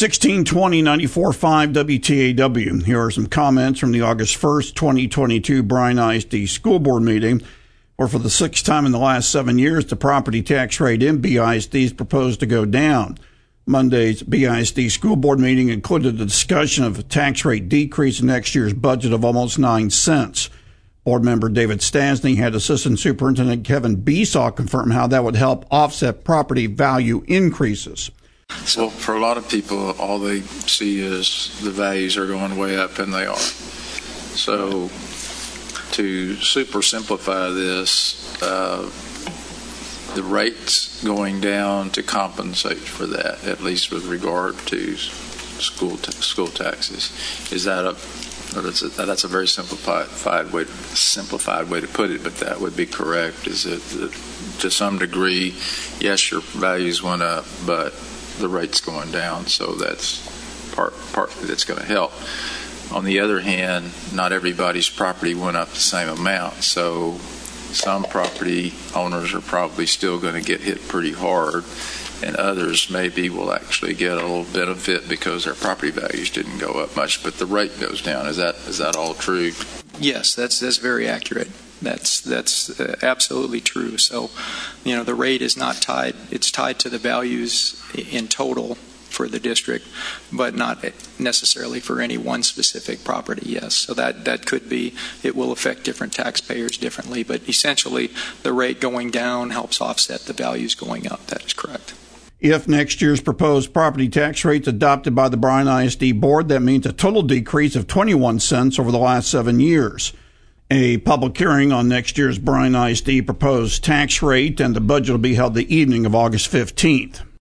1620 94.5 WTAW. Here are some comments from the August 1st, 2022 Bryan ISD School Board meeting, where for the sixth time in the last 7 years, the property tax rate in BISD is proposed to go down. Monday's BISD School Board meeting included a discussion of a tax rate decrease in next year's budget of almost 9 cents. Board member David Stasny had Assistant Superintendent Kevin Besaw confirm how that would help offset property value increases. Well, for a lot of people, all they see is the values are going way up, and they are. So to super simplify this, the rate's going down to compensate for that, at least with regard to school taxes. Is that that's a very simplified way to put it, but that would be correct. Is it to some degree, yes, your values went up, but the rate's going down, so that's part that's going to help. On the other hand, not everybody's property went up the same amount, so some property owners are probably still going to get hit pretty hard, and others maybe will actually get a little benefit because their property values didn't go up much, but the rate goes down. Is that all true? Yes, that's very accurate. That's absolutely true. So, the rate is not tied. It's tied to the values in total for the district, but not necessarily for any one specific property. Yes, so that could be. It will affect different taxpayers differently, but essentially, the rate going down helps offset the values going up. That is correct. If next year's proposed property tax rate's adopted by the Bryan ISD Board, that means a total decrease of 21 cents over the last 7 years. A public hearing on next year's Bryan ISD proposed tax rate and the budget will be held the evening of August 15th.